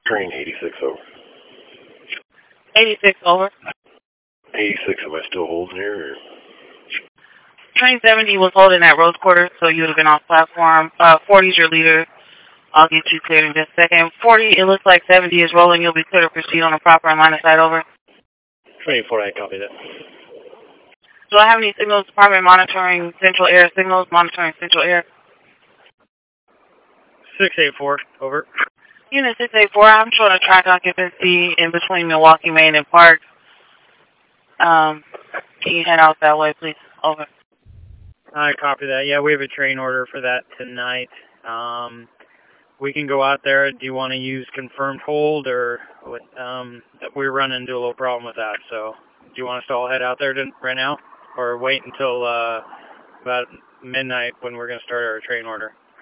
Train 86 over. 86 over. 86, am I still holding here? Or? Train 70 was holding at Rose Quarter, so you would have been off platform. 40 is your leader. I'll get you cleared in just a second. 40, it looks like 70 is rolling. You'll be clear to proceed on a proper and line of sight over. 24, I copy that. Do I have any signals? Department monitoring central air signals, monitoring central air. 684, over. Unit 684, I'm showing a track occupancy in between Milwaukee, Main, and Park. Can you head out that way, please? Over. I copy that. Yeah, we have a train order for that tonight. We can go out there. Do you want to use confirmed hold, or we're running into a little problem with that? So, do you want us to all head out there right now, or wait until about midnight when we're going to start our train order?